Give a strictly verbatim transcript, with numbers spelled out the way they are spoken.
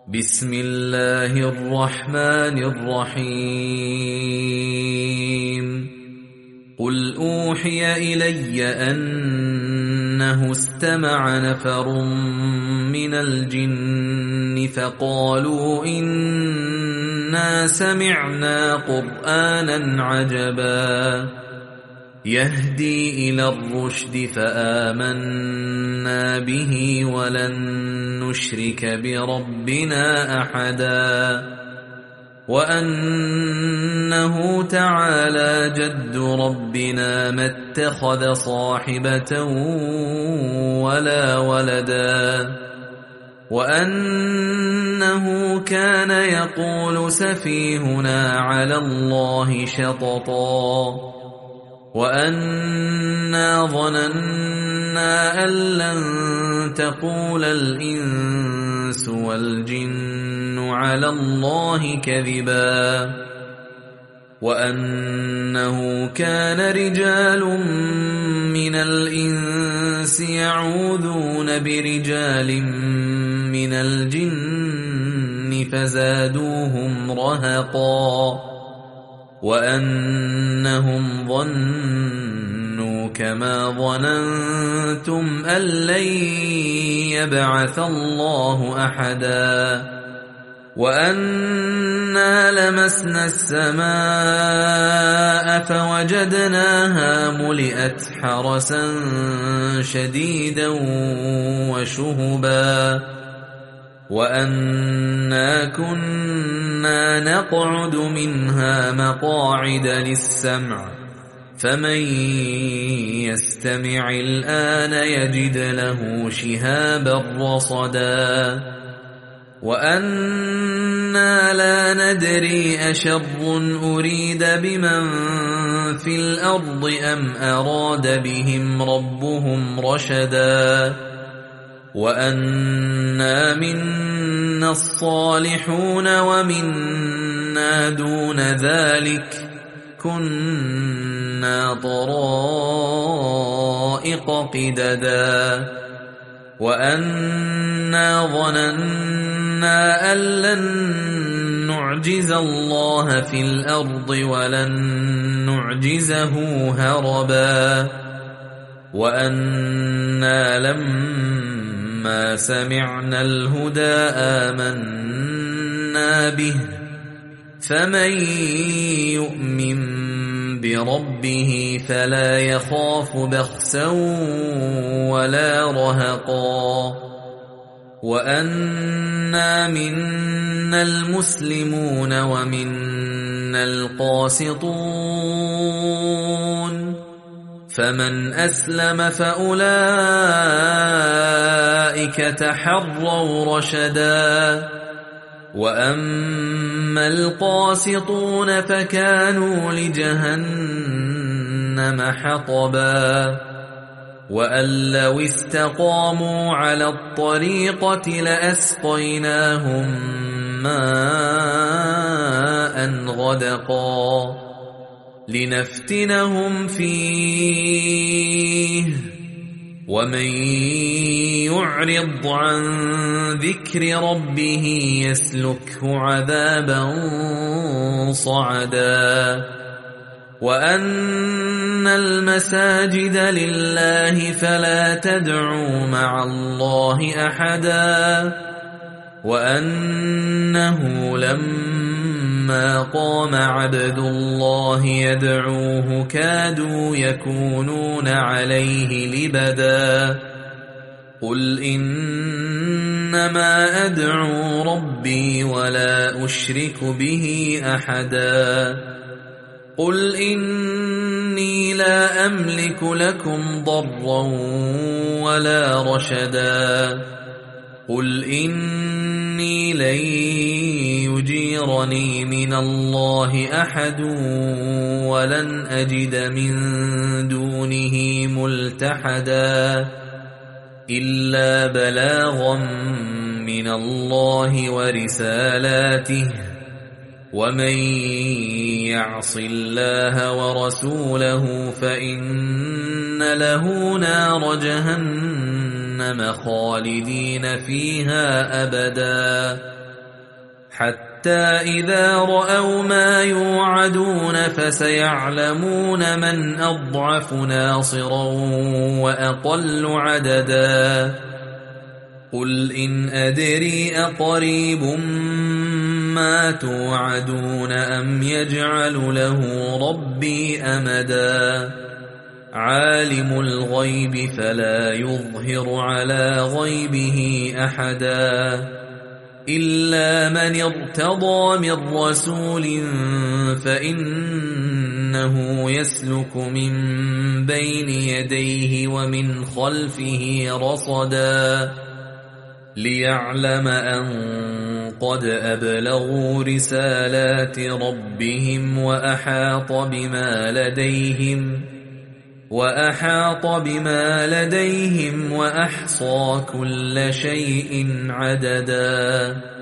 بسم الله الرحمن الرحيم قل أوحي إلي أنه استمع نفر من الجن فقالوا إنا سمعنا قرآنا عجبا يهدي إلى الرشد فآمنا به ولن نشرك بربنا أحدا وأنه تعالى جد ربنا ما اتخذ صاحبة ولا ولدا وأنه كان يقول سفيهنا على الله شططا وأنا ظننا أن لن تقول الإنس والجن على الله كذبا وأنه كان رجال من الإنس يعوذون برجال من الجن فزادوهم رهقا وأنهم ظنوا كما ظننتم أن لن يبعث الله أحدا وأنا لمسنا السماء فوجدناها ملئت حرسا شديدا وشهبا وأنا كنا نقعد منها مقاعد للسمع فمن يستمع الآن يجد له شهابا رصدا وأنا لا ندري أشر أريد بمن في الأرض أم أراد بهم ربهم رشدا وأنا منا الصالحون ومنا دون ذلك كنا طرائق قددا وأنا ظننا أن لن نعجز الله في الأرض ولن نعجزه هربا وأنا لما سمعنا الهدى آمنا به فمن يؤمن بربه فلا يخاف بخسا ولا رهقا وأنا منا المسلمون ومنا القاسطون فمن أسلم فأولئك تحروا رشدا وأما القاسطون فكانوا لجهنم حطبا وأن لو استقاموا على الطريقة لأسقيناهم ماء غدقا لنفتنهم فيه ومن يعرض عن ذكر ربه يسلكه عذابا صعدا وأن المساجد لله فلا تدعوا مع الله أحدا وأنه لما قام عبد الله يدعوه كادوا يكونون عليه لبدا قل إنما أدعو ربي ولا أشرك به أحدا قل إني لا أملك لكم ضرا ولا رشدا قل إني لن يجيرني من الله أحد ولن أجد من دونه ملتحدا إلا بلاغا من الله ورسالاته ومن يعص الله ورسوله فإن له نار جهنم خالدين فيها أبدا حتى إذا رأوا ما يوعدون فسيعلمون من أضعف ناصرا وأقل عددا قل إن أدري أقريب ما توعدون أم يجعل له ربي أمدا عالم الغيب فلا يظهر على غيبه أحدا إلا من ارتضى من رسول فإنه يسلك من بين يديه ومن خلفه رصدا ليعلم أن قد أبلغوا رسالات ربهم وأحاط بما لديهم وأحاط بما لديهم وأحصى كل شيء عددا